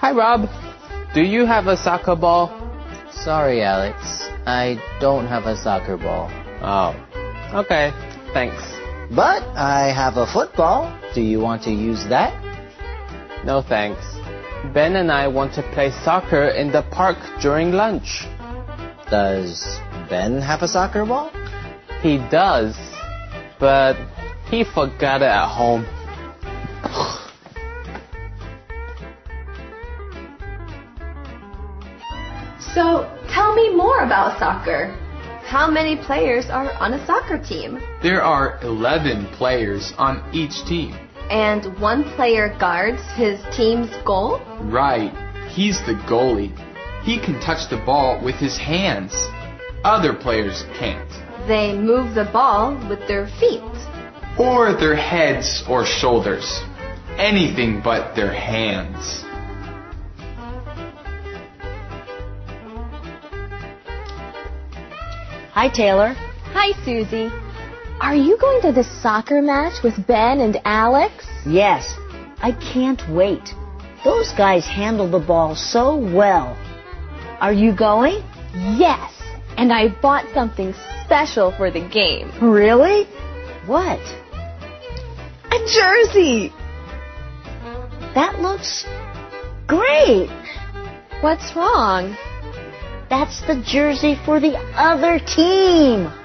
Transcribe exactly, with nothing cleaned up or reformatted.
Hi, Rob. Do you have a soccer ball? Sorry, Alex. I don't have a soccer ball. Oh, okay. Thanks. But I have a football. Do you want to use that? No, thanks. Ben and I want to play soccer in the park during lunch. Does Ben have a soccer ball? He does, but he forgot it at home. So, tell me more about soccer. How many players are on a soccer team? There are eleven players on each team. And one player guards his team's goal? Right. He's the goalie. He can touch the ball with his hands. Other players can't. They move the ball with their feet. Or their heads or shoulders. Anything but their hands. Hi, Taylor. Hi, Susie. Are you going to the soccer match with Ben and Alex? Yes, I can't wait. Those guys handle the ball so well. Are you going? Yes, and I bought something special for the game. Really? What? A jersey! That looks great. What's wrong? That's the jersey for the other team.